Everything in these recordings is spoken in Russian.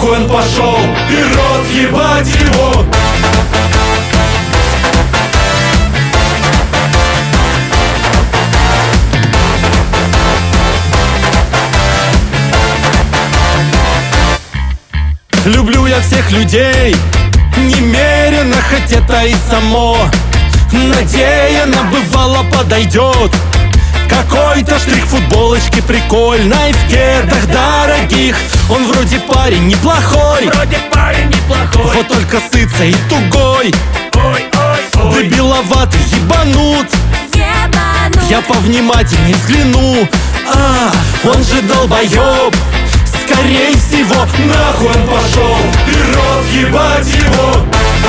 нахуй он пошел, и рот ебать его. Люблю я всех людей немерено, хоть это и само надеяно бывало подойдет. Какой-то штрих футболочки прикольной, в кедах дорогих. Он вроде парень неплохой, вот только сытся и тугой. Дебиловатый, ебанут. Я повнимательней взгляну. Он же долбоеб. Скорей всего, нахуй он пошел, и рот ебать его.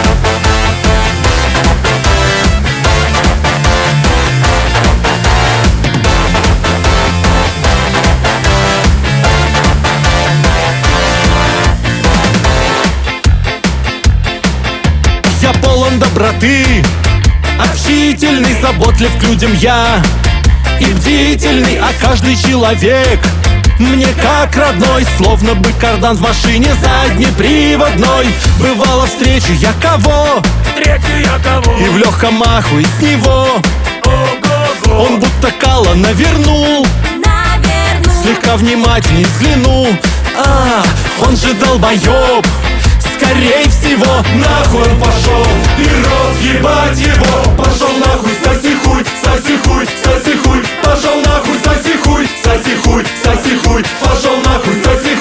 Я полон доброты, общительный, заботлив к людям я, и бдительный, а каждый человек мне как родной, словно бы кардан в машине заднеприводной. Бывало встречу я кого, и в легком маху из него он будто кала навернул. Слегка внимательней взгляну. Он же долбоеб. Скорей всего, нахуй он пошел, и рот ебать его. Пошел нахуй, соси хуй, соси хуй, соси хуй. Пошел нахуй, соси хуй, соси хуй, соси хуй. Пошел нахуй, соси